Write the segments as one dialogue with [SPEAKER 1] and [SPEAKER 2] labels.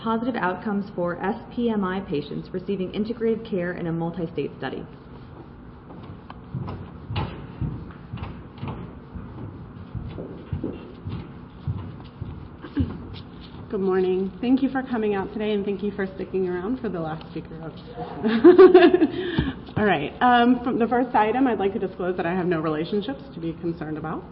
[SPEAKER 1] Positive outcomes for SPMI patients receiving integrated care in a multi-state study.
[SPEAKER 2] Good morning. Thank you for coming out today, and thank you for sticking around for the last speaker. All right. From the first item, I'd like to disclose that I have no relationships to be concerned about.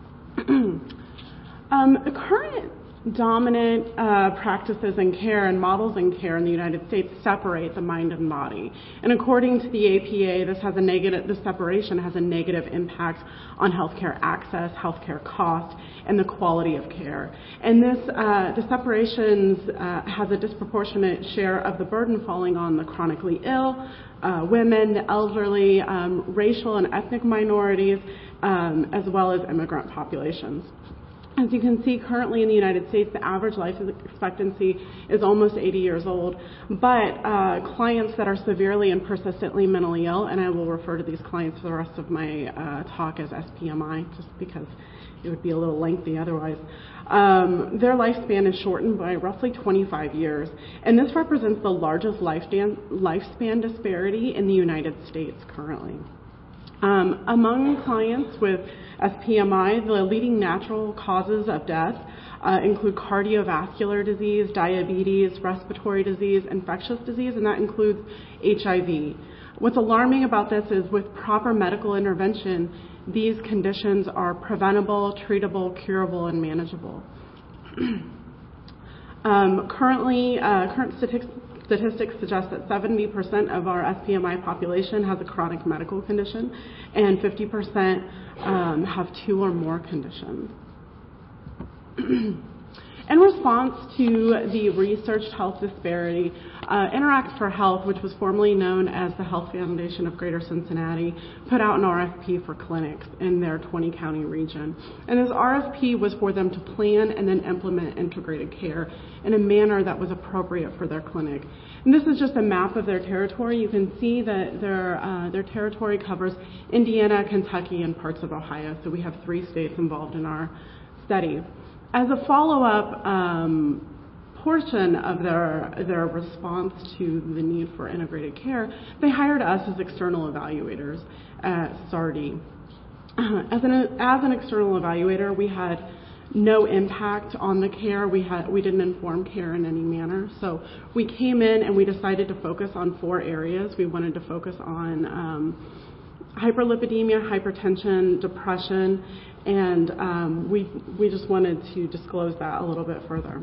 [SPEAKER 2] The current dominant practices in care and models in care in the United States separate the mind and body. And according to the APA, this separation has a negative impact on healthcare access, healthcare cost, and the quality of care. And the separations has a disproportionate share of the burden falling on the chronically ill, women, the elderly, racial and ethnic minorities, as well as immigrant populations. As you can see, currently in the United States, the average life expectancy is almost 80 years old, but clients that are severely and persistently mentally ill, and I will refer to these clients for the rest of my talk as SPMI, just because it would be a little lengthy otherwise, their lifespan is shortened by roughly 25 years, and this represents the largest lifespan disparity in the United States currently. Among clients with SPMI, the leading natural causes of death include cardiovascular disease, diabetes, respiratory disease, infectious disease, and that includes HIV. What's alarming about this is with proper medical intervention, these conditions are preventable, treatable, curable, and manageable. Current statistics suggest that 70% of our SPMI population has a chronic medical condition, and 50% have 2 or more conditions. In response to the researched health disparity, Interact for Health, which was formerly known as the Health Foundation of Greater Cincinnati, put out an RFP for clinics in their 20-county region. And this RFP was for them to plan and then implement integrated care in a manner that was appropriate for their clinic. And this is just a map of their territory. You can see that their territory covers Indiana, Kentucky, and parts of Ohio. So we have 3 states involved in our study. As a follow-up portion of their response to the need for integrated care, they hired us as external evaluators at Sardi. As an external evaluator, we had no impact on the care. We didn't inform care in any manner. So we came in and we decided to focus on 4 areas. We wanted to focus on hyperlipidemia, hypertension, depression, and we just wanted to disclose that a little bit further.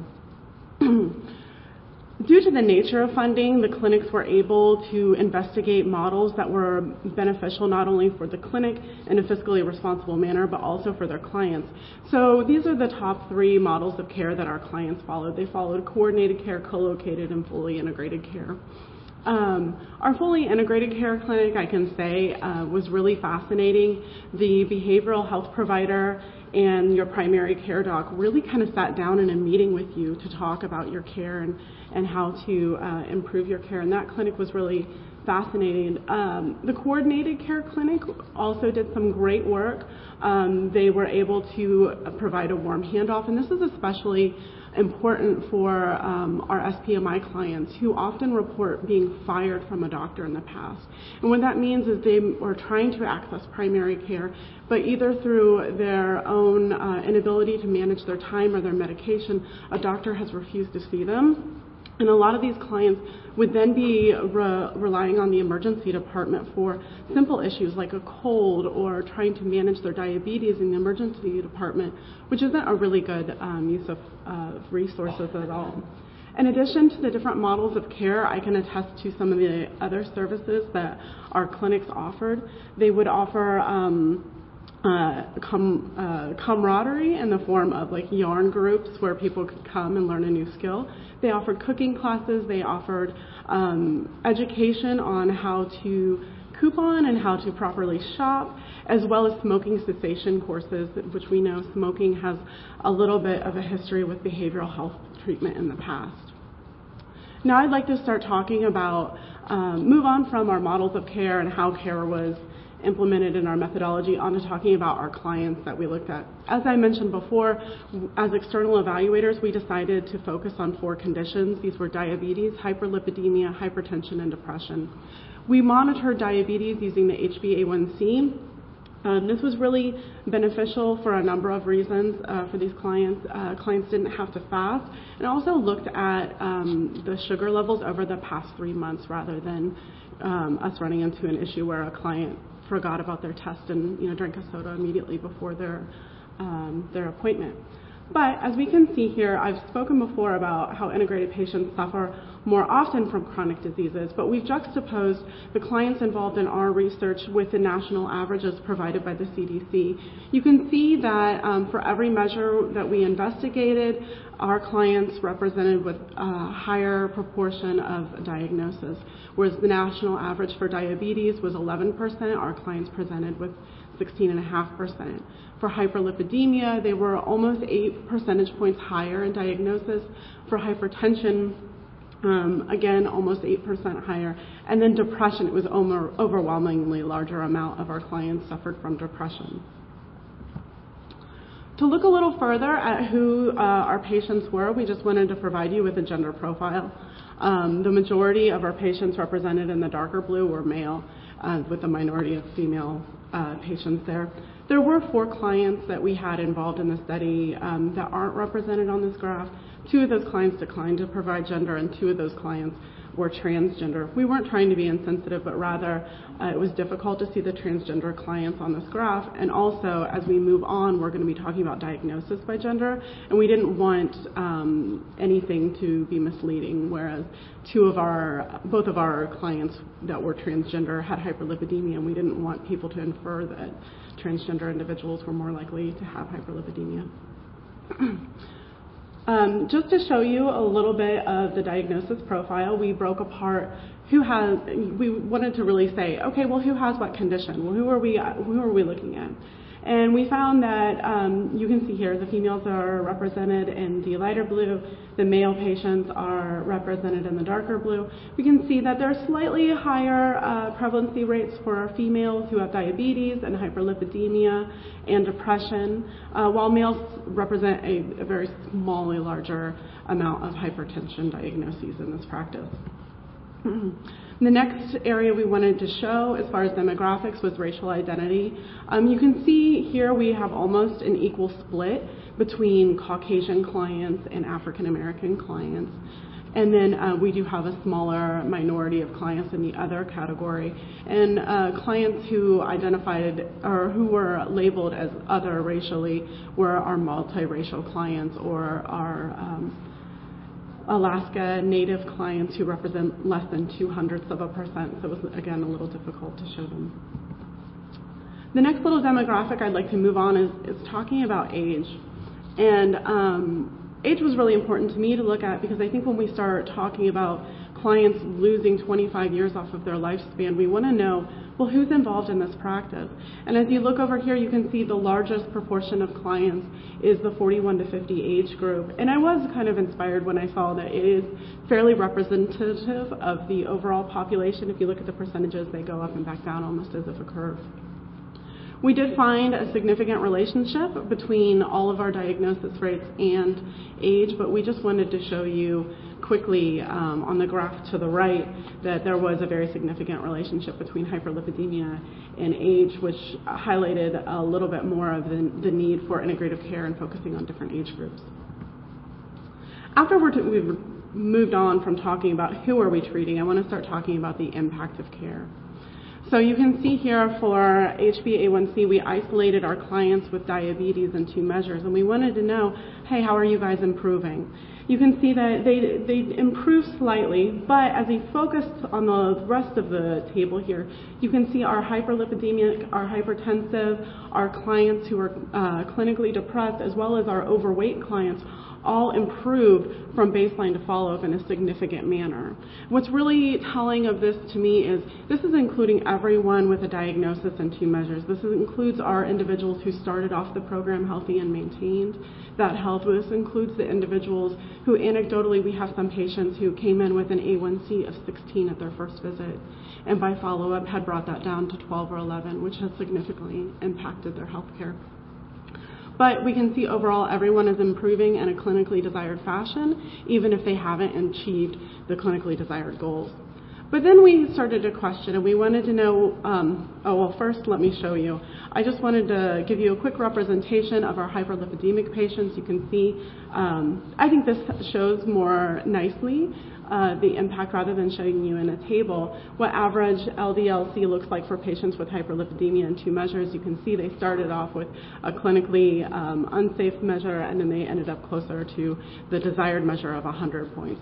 [SPEAKER 2] Due to the nature of funding, the clinics were able to investigate models that were beneficial not only for the clinic in a fiscally responsible manner, but also for their clients. So these are the top 3 models of care that our clients followed. They followed coordinated care, co-located, and fully integrated care. Our fully integrated care clinic, I can say, was really fascinating. The behavioral health provider and your primary care doc really kind of sat down in a meeting with you to talk about your care and how to improve your care, and that clinic was really fascinating. The coordinated care clinic also did some great work. They were able to provide a warm handoff, and this is especially important for our SPMI clients who often report being fired from a doctor in the past. And what that means is they are trying to access primary care, but either through their own inability to manage their time or their medication, a doctor has refused to see them. And a lot of these clients would then be relying on the emergency department for simple issues like a cold or trying to manage their diabetes in the emergency department, which isn't a really good use of resources at all. In addition to the different models of care, I can attest to some of the other services that our clinics offered. They would offer camaraderie in the form of like yarn groups where people could come and learn a new skill. They offered cooking classes. They offered education on how to coupon and how to properly shop, as well as smoking cessation courses, which we know smoking has a little bit of a history with behavioral health treatment in the past. Now I'd like to start talking about, move on from our models of care and how care was implemented in our methodology onto talking about our clients that we looked at. As I mentioned before, as external evaluators, we decided to focus on 4 conditions. These were diabetes, hyperlipidemia, hypertension, and depression. We monitored diabetes using the HbA1c. This was really beneficial for a number of reasons for these clients. Clients didn't have to fast, and also looked at the sugar levels over the past 3 months rather than us running into an issue where a client forgot about their test and drank a soda immediately before their appointment. But as we can see here, I've spoken before about how integrated patients suffer more often from chronic diseases, but we've juxtaposed the clients involved in our research with the national averages provided by the CDC. You can see that for every measure that we investigated, our clients represented with a higher proportion of diagnosis, whereas the national average for diabetes was 11%, our clients presented with 16.5%. For hyperlipidemia, they were almost 8 percentage points higher in diagnosis. For hypertension, again, almost 8% higher. And then depression, it was overwhelmingly larger amount of our clients suffered from depression. To look a little further at who our patients were, we just wanted to provide you with a gender profile. The majority of our patients represented in the darker blue were male, with a minority of female patients there. There were 4 clients that we had involved in the study that aren't represented on this graph. 2 of those clients declined to provide gender, and 2 of those clients were transgender. We weren't trying to be insensitive, but rather it was difficult to see the transgender clients on this graph. And also, as we move on, we're going to be talking about diagnosis by gender, and we didn't want anything to be misleading, whereas both of our clients that were transgender had hyperlipidemia, and we didn't want people to infer that transgender individuals were more likely to have hyperlipidemia. Just to show you a little bit of the diagnosis profile, we broke apart we wanted to really say, okay, well, who has what condition? Well, who are we looking at? And we found that you can see here the females are represented in the lighter blue, the male patients are represented in the darker blue. We can see that there are slightly higher prevalency rates for females who have diabetes and hyperlipidemia and depression, while males represent a very smallly larger amount of hypertension diagnoses in this practice. The next area we wanted to show as far as demographics was racial identity. You can see here we have almost an equal split between Caucasian clients and African American clients. And then we do have a smaller minority of clients in the other category. And clients who identified or who were labeled as other racially were our multiracial clients or our Alaska Native clients who represent less than 0.02%. So it was, again, a little difficult to show them. The next little demographic I'd like to move on is talking about age. And age was really important to me to look at because I think when we start talking about clients losing 25 years off of their lifespan, we want to know, well, who's involved in this practice? And as you look over here, you can see the largest proportion of clients is the 41 to 50 age group. And I was kind of inspired when I saw that it is fairly representative of the overall population. If you look at the percentages, they go up and back down almost as if a curve. We did find a significant relationship between all of our diagnosis rates and age, but we just wanted to show you quickly on the graph to the right that there was a very significant relationship between hyperlipidemia and age, which highlighted a little bit more of the need for integrative care and focusing on different age groups. After we've moved on from talking about who are we treating, I want to start talking about the impact of care. So you can see here for HbA1c, we isolated our clients with diabetes in 2 measures, and we wanted to know, hey, how are you guys improving? You can see that they improved slightly, but as we focused on the rest of the table here, you can see our hyperlipidemic, our hypertensive, our clients who are clinically depressed, as well as our overweight clients, all improved from baseline to follow-up in a significant manner. What's really telling of this to me is this is including everyone with a diagnosis and 2 measures. This includes our individuals who started off the program healthy and maintained that health. This includes the individuals who anecdotally, we have some patients who came in with an A1C of 16 at their first visit, and by follow-up had brought that down to 12 or 11, which has significantly impacted their health care. But we can see overall everyone is improving in a clinically desired fashion, even if they haven't achieved the clinically desired goals. But then we started to question, and we wanted to know, first let me show you. I just wanted to give you a quick representation of our hyperlipidemic patients. You can see, I think this shows more nicely the impact rather than showing you in a table what average LDL-C looks like for patients with hyperlipidemia in 2 measures. You can see they started off with a clinically unsafe measure, and then they ended up closer to the desired measure of 100 points.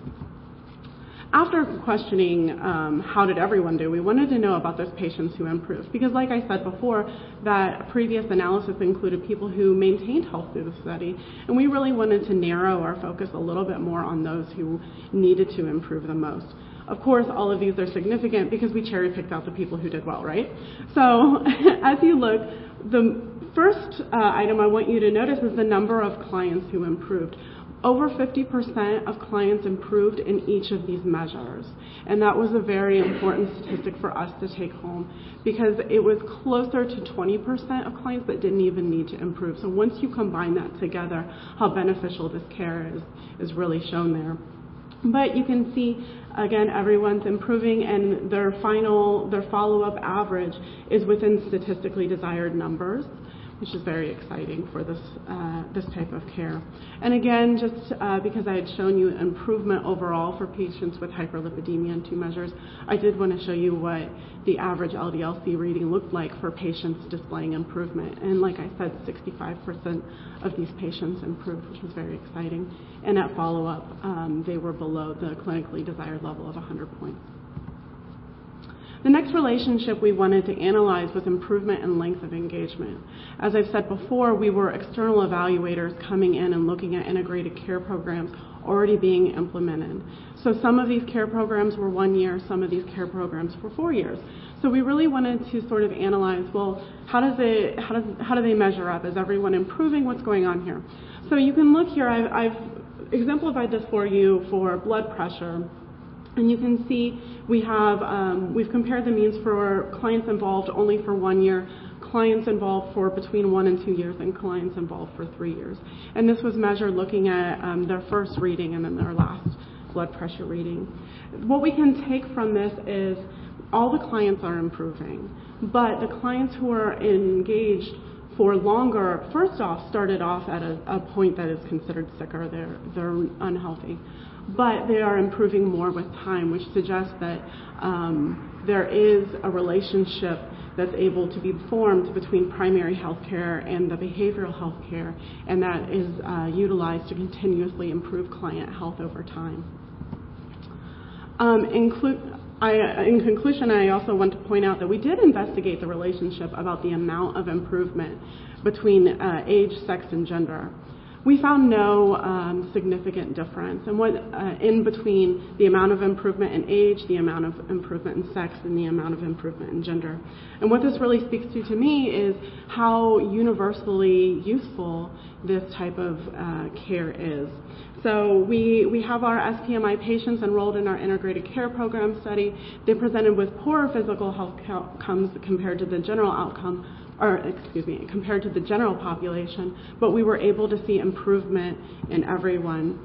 [SPEAKER 2] After questioning how did everyone do, we wanted to know about those patients who improved. Because like I said before, that previous analysis included people who maintained health through the study. And we really wanted to narrow our focus a little bit more on those who needed to improve the most. Of course, all of these are significant because we cherry-picked out the people who did well, right? So as you look, the first item I want you to notice is the number of clients who improved. Over 50% of clients improved in each of these measures. And that was a very important statistic for us to take home because it was closer to 20% of clients that didn't even need to improve. So once you combine that together, how beneficial this care is really shown there. But you can see, again, everyone's improving, and their follow-up average is within statistically desired numbers, which is very exciting for this type of care. And again, just because I had shown you improvement overall for patients with hyperlipidemia in 2 measures, I did want to show you what the average LDL-C reading looked like for patients displaying improvement. And like I said, 65% of these patients improved, which was very exciting. And at follow-up, they were below the clinically desired level of 100 points. The next relationship we wanted to analyze was improvement in length of engagement. As I've said before, we were external evaluators coming in and looking at integrated care programs already being implemented. So some of these care programs were 1 year, some of these care programs were 4 years. So we really wanted to sort of analyze, well, how do they measure up? Is everyone improving? What's going on here? So you can look here. I've exemplified this for you for blood pressure. And you can see we've compared the means for clients involved only for 1 year, clients involved for between 1 and 2 years, and clients involved for 3 years. And this was measured looking at their first reading and then their last blood pressure reading. What we can take from this is all the clients are improving, but the clients who are engaged for longer, first off, started off at a point that is considered sicker. They're unhealthy. But they are improving more with time, which suggests that there is a relationship that's able to be formed between primary health care and the behavioral health care, and that is utilized to continuously improve client health over time. In conclusion, I also want to point out that we did investigate the relationship about the amount of improvement between age, sex, and gender. We found no significant difference in between the amount of improvement in age, the amount of improvement in sex, and the amount of improvement in gender. And what this really speaks to me is how universally useful this type of care is. So we have our SPMI patients enrolled in our integrated care program study. They presented with poorer physical health outcomes compared to the general compared to the general population, but we were able to see improvement in everyone.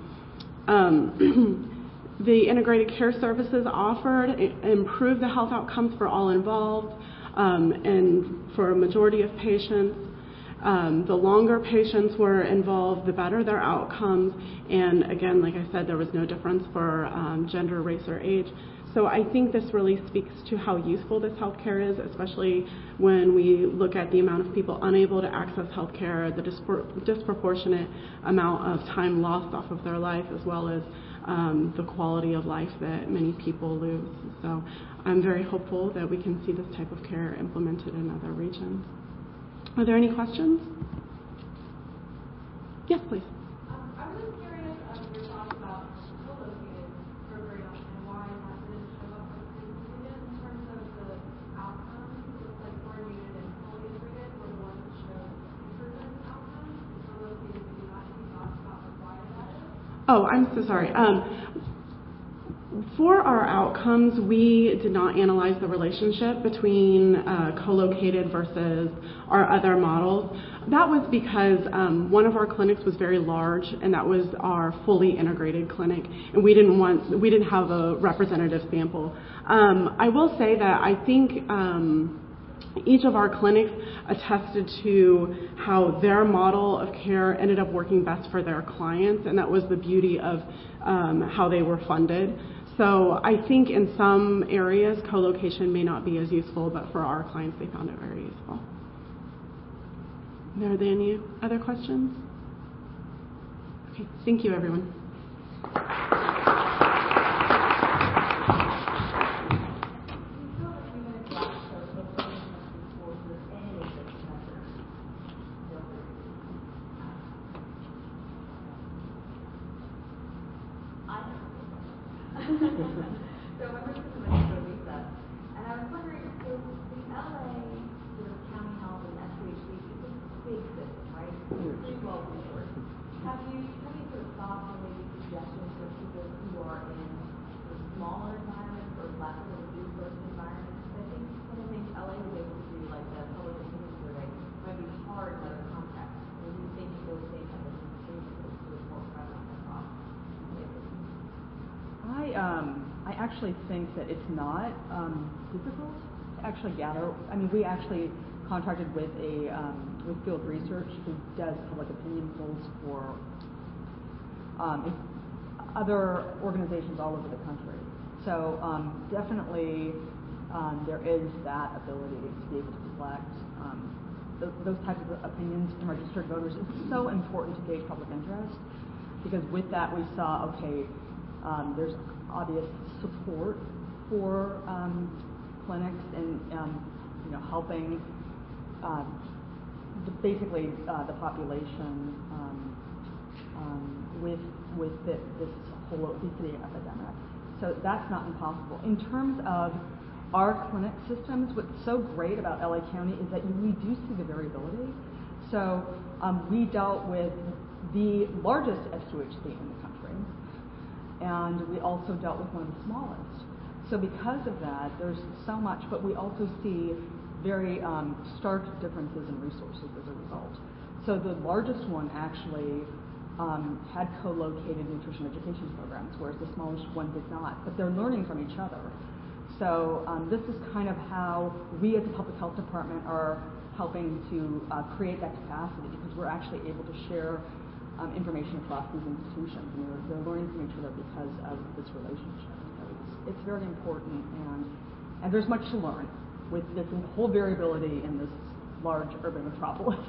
[SPEAKER 2] The integrated care services offered improved the health outcomes for all involved, and for a majority of patients. The longer patients were involved, the better their outcomes. And again, like I said, there was no difference for gender, race, or age. So I think this really speaks to how useful this healthcare is, especially when we look at the amount of people unable to access healthcare, the disproportionate amount of time lost off of their life, as well as the quality of life that many people lose. So I'm very hopeful that we can see this type of care implemented in other regions. Are there any questions? Yes, please.
[SPEAKER 3] I was curious
[SPEAKER 2] Oh, I'm so sorry. For our outcomes, we did not analyze the relationship between co-located versus our other models. That was because one of our clinics was very large, and that was our fully integrated clinic, and we didn't have a representative sample. I will say that I think each of our clinics attested to how their model of care ended up working best for their clients, and that was the beauty of how they were funded. So I think in some areas, co-location may not be as useful, but for our clients, they found it very useful. Are there any other questions? Okay, thank you, everyone.
[SPEAKER 3] So my first question is for Lisa, and I was wondering, so the LA sort of county health and SPHC is a big system, right? Pretty well resourced. Have you sort of thought or maybe suggestions for people who are in sort of smaller environments or less of a resourced environments? I think some of the things LA was able to do, like the public opinion survey, might be hard in other contexts. Or do you think those same type of things are more prevalent across places?
[SPEAKER 4] I actually think that it's not difficult to actually gather. I mean, we actually contracted with with Field Research, who does public opinion polls for other organizations all over the country. So definitely there is that ability to be able to collect those types of opinions from registered voters. It's so important to gauge public interest, because with that we saw, okay, there's obvious support for clinics and helping basically the population with this whole obesity epidemic. So that's not impossible. In terms of our clinic systems, what's so great about LA County is that we do see the variability. So we dealt with the largest S2HC in the country, and we also dealt with one of the smallest. So because of that, there's so much, but we also see very stark differences in resources as a result. So the largest one actually had co-located nutrition education programs, whereas the smallest one did not, but they're learning from each other. So this is kind of how we as a public health department are helping to create that capacity, because we're actually able to share information across these institutions, and they're learning from each other because of this relationship. So it's very important, and there's much to learn with this whole variability in this large urban metropolis.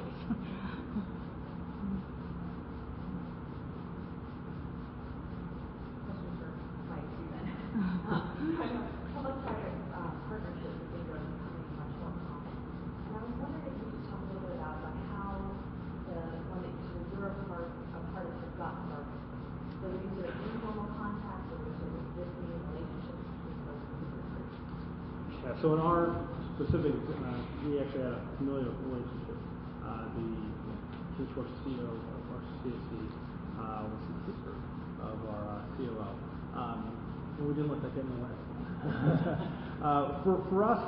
[SPEAKER 3] Question for Mike, then. Public-private partnerships I think are becoming much more common, and I was wondering if you could talk a little bit about how the clinics you're a part of have gotten started. So is there informal contact, or is there existing relationships between folks and research?
[SPEAKER 5] Yeah, so in our specific, we actually had a familiar relationship. The Kinshworth CEO of our CSC was the sister of our COO. And we didn't let that get in the way. For us,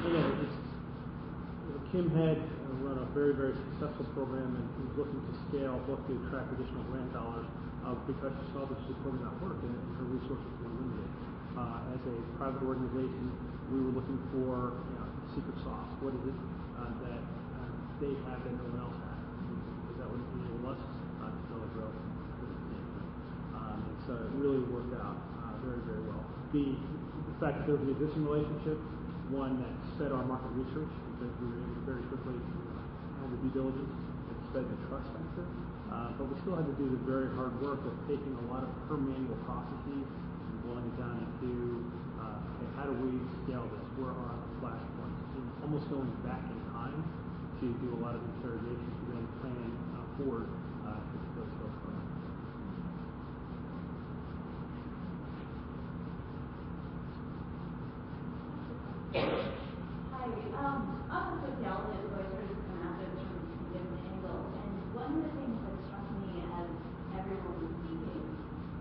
[SPEAKER 5] Kim had run a very, very successful program and was looking to scale, both to attract additional grant dollars, because she saw this program not work and her resources were limited. As a private organization, we were looking for secret sauce. What is it that they have that no one else has? Because that would enable us to really grow. And so it really worked out very, very well. The fact that there was an existing relationship, one that sped our market research, because we were able to very quickly handle the due diligence and sped the trust factor. But we still had to do the very hard work of taking a lot of her manual processes and boiling it down into okay, how do we scale this? Where are the flash points? And almost going back in time to do a lot of interrogation to then plan forward to those folks.
[SPEAKER 6] Hi, I'm a sociologist, so I sort of come at this from different angles. And one of the things that struck me as everyone was speaking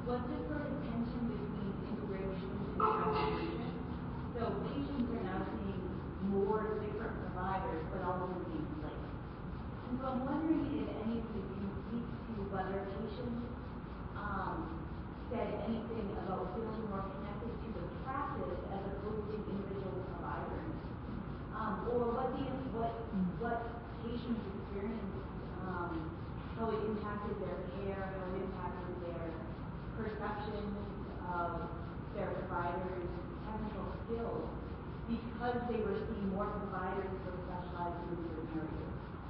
[SPEAKER 6] I'm wondering if any of you can speak to whether patients said anything about feeling more connected to the practice as opposed to individual providers, or what patients experienced, how it impacted their care, how it impacted their perceptions of their providers' technical skills, because they were seeing more providers for specialized groups or areas.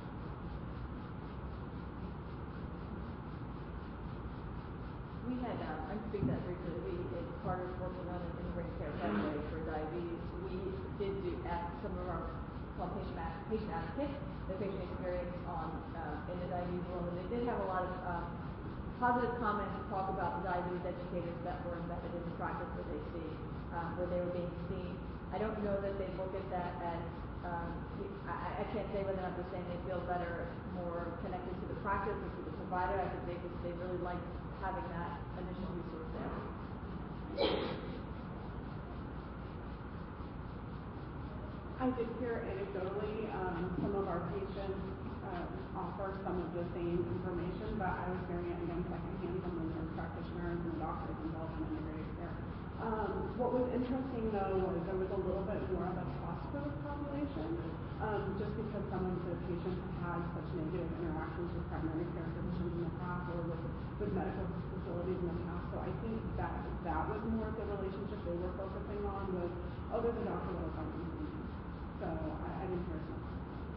[SPEAKER 7] We had, I can speak to that briefly, as part of working on an integrated care pathway for diabetes, we did ask some of our patient advocates the patient experience on in the diabetes world, and they did have a lot of positive comments to talk about the diabetes educators that were embedded in the practice that they see, where they were being seen. I don't know that they look at that as, I can't say whether or not they're saying they feel better, more connected to the practice or to the provider. I think they really like having that initial resource there.
[SPEAKER 2] I did hear anecdotally some of our patients offer some of the same information, but I was hearing it again secondhand from the nurse practitioners and the doctors involved in integrated care. What was interesting though was there was a little bit more of a trust for this population, just because some of the patients had such negative interactions with primary care physicians in the past or with medical facilities in the past. So I think that was more of the relationship they were focusing on was, oh, there's a doctor that will come and see me. So I didn't hear so much.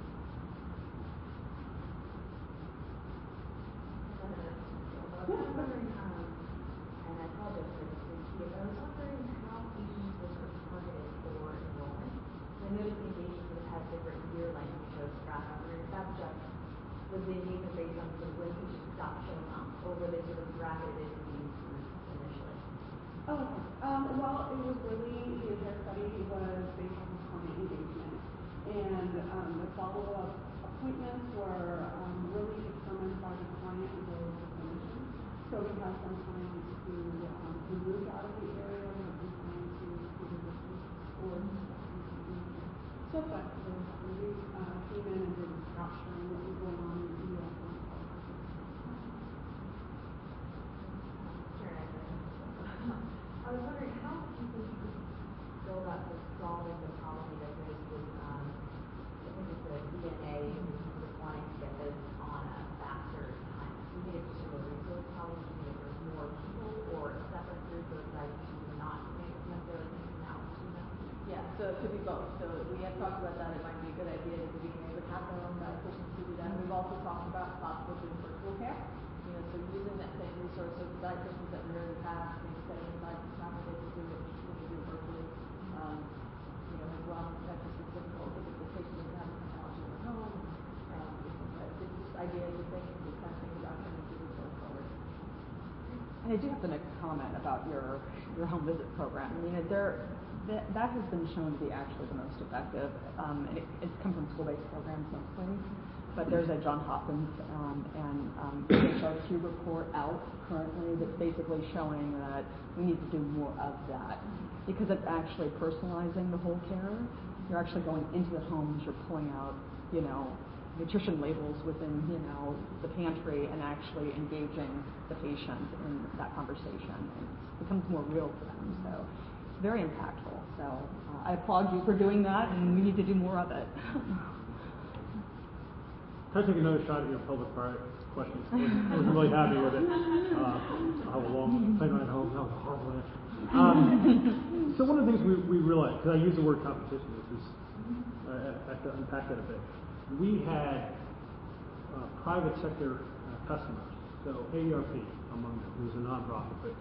[SPEAKER 3] I was wondering, and I apologize for this, but I was wondering how patients were sort of targeted for enrollment. I noticed the engagements would have had different year lengths because perhaps that's just was the engagement based on sort of when patients stopped showing up, or were they sort of bracketed into these groups initially?
[SPEAKER 2] Well, it was really, the entire study was based on client engagement. And the follow-up appointments were really determined by the client as well as the clinician. So we had some clients who moved out of the area, we had some clients who visited or so flexible. We came in and did capturing what was going on in the U.S.
[SPEAKER 3] I was wondering how do you think you could go about solving the problem that raised with, I think it's the DNA, with wanting to get this on a faster time. Do you think it's just a resource problem? Do you think there's more people or a separate group of diabetes who are not necessarily thinking out to them?
[SPEAKER 7] Yeah, so it could be both. So we have talked about that. It might be a good idea that the beginning would have their own dietitians to do that. We've also talked about possibly doing virtual care. So using that same resource of the dietitians that we already have, setting aside some time where they can do it, virtually. As well, that's just as difficult because the patient doesn't have the technology at home. It's just ideas and things to kind of think about how to do this going forward.
[SPEAKER 4] And I do have to make a comment about your home visit program. I mean, that has been shown to be actually the most effective. And it's come from school-based programs mostly. But there's a Johns Hopkins and HRQ report out currently that's basically showing that we need to do more of that because it's actually personalizing the whole care. You're actually going into the homes, you're pulling out, nutrition labels within, the pantry and actually engaging the patient in that conversation. It becomes more real for them. So it's very impactful. So I applaud you for doing that, and we need to do more of it.
[SPEAKER 5] Can I take another shot at your public-private questions? I was really happy with it. I'll have a long plane ride home. That was a horrible answer. So one of the things we realized, because I use the word competition, I have to unpack that a bit. We had private sector customers, so AARP among them, who's a nonprofit, but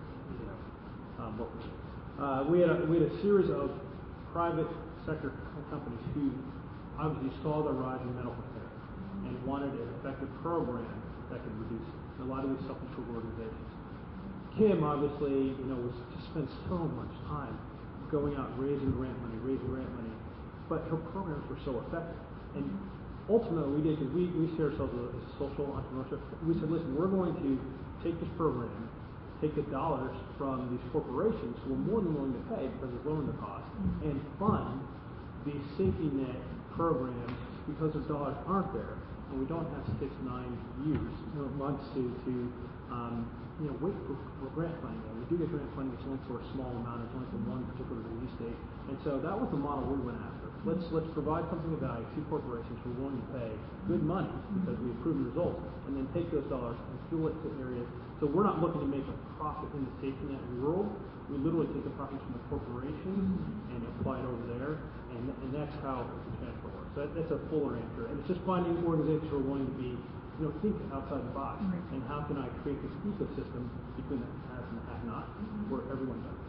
[SPEAKER 5] we had a series of private sector companies who obviously saw the rise in medical care and wanted an effective program that could reduce it. And a lot of these self-insured organizations. Kim obviously, just spent so much time going out raising grant money, but her programs were so effective. And ultimately, we see ourselves as social entrepreneurship. We said, listen, we're going to take this program, take the dollars from these corporations who are more than willing to pay because it's lowering the cost, and fund these safety net programs because those dollars aren't there and we don't have 6, 9 years, months to wait for grant funding. And we do get grant funding, it's only for a small amount, it's only for one particular release date. And so that was the model we went after. Let's provide something of value to corporations who are willing to pay good money because we have proven results, and then take those dollars and fuel it to areas. So we're not looking to make a profit in the safety net world. We literally take the profits from the corporations and apply it over there, and that's how the transfer works. So that's a fuller answer. And it's just finding organizations who are willing to be, think outside the box. And how can I create this ecosystem between the have and the have not, where everyone does.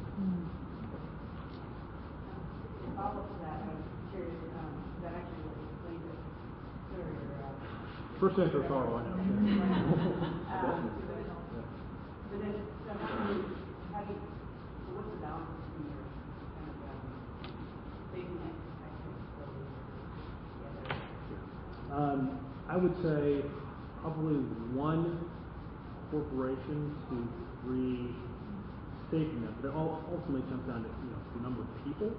[SPEAKER 8] To follow up to that, I'm curious, that actually will explain it earlier.
[SPEAKER 5] First answer is horrible, I know.
[SPEAKER 8] But then, so what's the balance between your kind of safety net together?
[SPEAKER 5] I would say probably 1 corporation to 3 safety nets. But it all ultimately comes down to the number of people.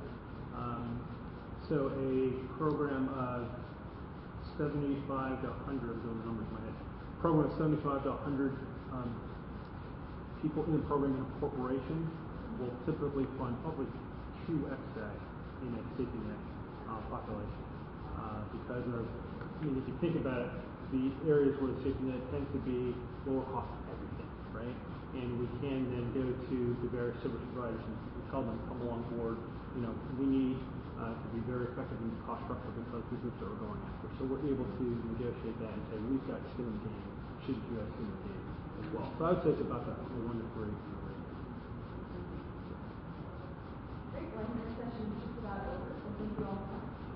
[SPEAKER 5] So a program of 75 to 100, I'm doing the numbers in my head. Program of 75 to 100 people in the program in a corporation will typically fund probably 2x that in a safety net population. Because of, if you think about it, the areas where the safety net tends to be lower cost of everything, right? And we can then go to the various service providers and we tell them, come along board, we need to be very effective in the cost structure because the groups that we're going after. So we're able to negotiate that and say, we've got skin in the game, shouldn't you have skin in the game as well. So I would say it's about that 1 to 3.
[SPEAKER 6] Great, well, your session is just about over, so thank you all.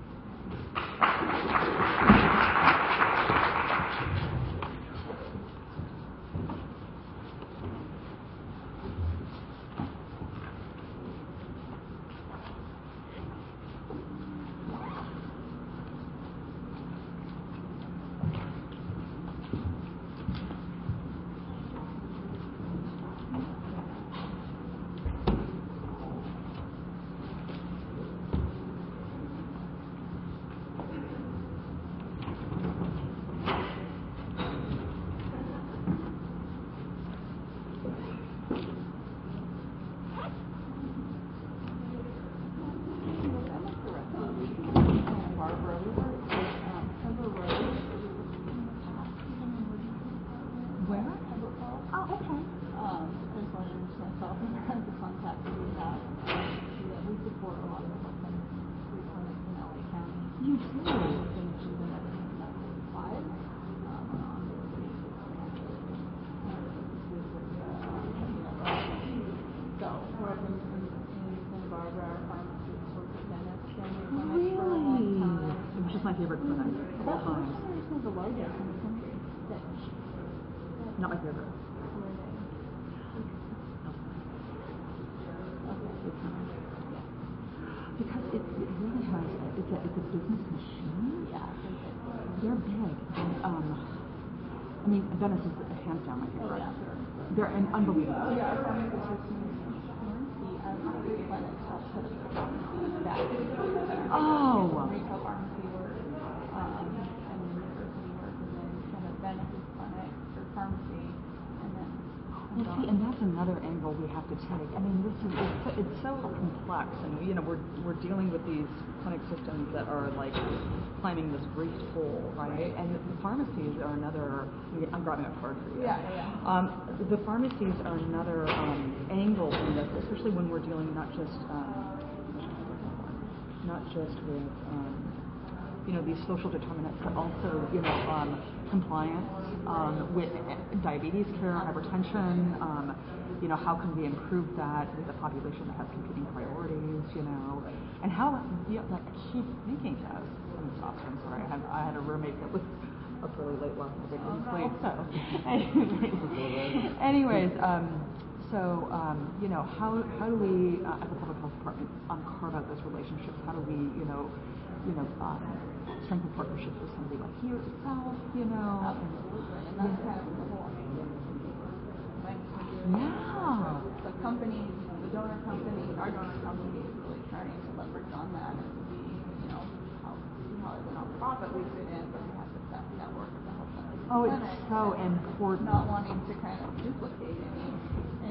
[SPEAKER 4] My favorite clinic of all time.
[SPEAKER 6] This is the largest in the country.
[SPEAKER 4] Not my favorite. Because it really has, it's a business machine.
[SPEAKER 6] Yeah,
[SPEAKER 4] they're big. And, Venice is hands down my favorite.
[SPEAKER 6] yeah, sure.
[SPEAKER 4] They're unbelievable.
[SPEAKER 6] Yeah, clinics have put back
[SPEAKER 4] Oh.
[SPEAKER 6] retail pharmacy work, and university work, and then kind of benefits clinic or pharmacy, and then.
[SPEAKER 4] Well, see, and that's another angle we have to take. This is it's so complex, and we're dealing with these clinic systems that are like climbing this great hole, right? And the pharmacies are another. I'm grabbing a card for you.
[SPEAKER 6] Yeah.
[SPEAKER 4] The pharmacies are another angle in this, especially when we're dealing not just with these social determinants, but also compliance with diabetes care, hypertension. How can we improve that with a population that has competing priorities? And how that keep thinking of. I'm sorry. I had a roommate that was up really late last night. I didn't sleep. So, anyways, how do we, as a public health department, carve out those relationships? How do we, strengthen partnerships with somebody like you itself?
[SPEAKER 6] Absolutely, and that's kind of the whole aim.
[SPEAKER 4] Yeah.
[SPEAKER 6] The companies, the donor company, our donor company is really trying to leverage on that and see how as a nonprofit we fit in, but we have to set
[SPEAKER 7] network of the health benefits
[SPEAKER 4] Oh, it's
[SPEAKER 7] clinic,
[SPEAKER 4] so
[SPEAKER 7] and
[SPEAKER 4] important.
[SPEAKER 7] not wanting to kind of duplicate